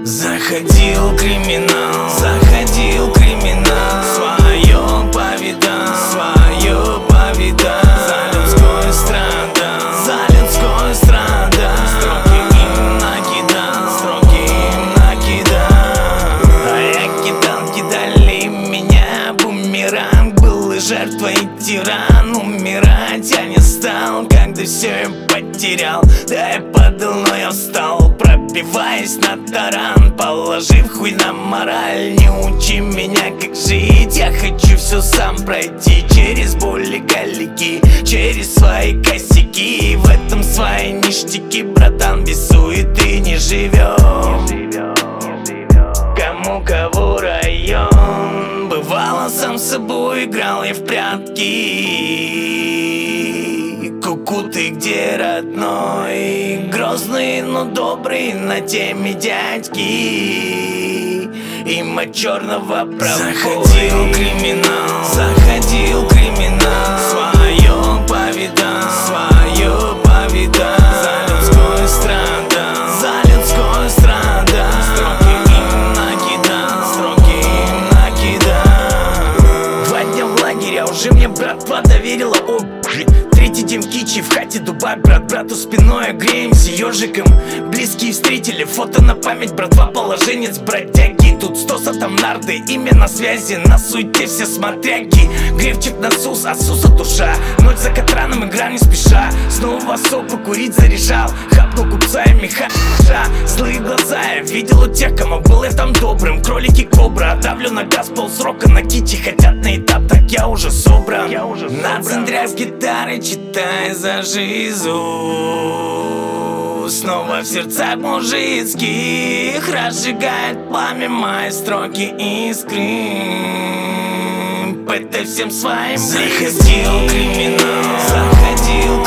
Заходил криминал, заходил криминал, свое повидал, свое повидал. За людской страдал, за людской страдал. Строки им накидал, строки им накидал. А я кидал, кидали меня бумеранг. Был и жертвой, и тиран. Умирать я не стал, когда все я потерял. Да я падал, но я встал, пробиваясь на таран. Положив хуй на мораль, не учи меня как жить. Я хочу все сам пройти, через боли калики, через свои косяки. И в этом свои ништяки, братан, без суеты не живем. Кому кого район. Бывало, сам с собой играл я в прятки. Ку-ку, ты где, родной? Грозный, но добрый на теме дядьки. Им от черного пробой. Заходил криминал, заходил криминал, свое повидал, свое повидал. За людской страдал, за людской страдал. Строки им накидал, строки им накидал. 2 дня в лагере, а уже мне братва доверила. О, третий день в Кичи, в хате Дубай. Брат брату спиной греемся ежиком. Близкие встретили, фото на память. Братва положенец, бродяги. Тут 100 там нарды, имя на связи. На суете все смотряги. Гревчик на сус, а суса душа. Ночь за Катраном, игра не спеша. Снова сопы курить заряжал. Хапнул купца и меха. Злые глаза я видел у тех, кому был я там добрым. Кролики кобра, давлю на газ полсрока. На Кичи хотят на этап, так я уже собран. На центре с гитарой читай за жизу. Снова в сердцах мужицких разжигает пламя мои строки искры. Это всем своим близким. Заходил криминал, заходил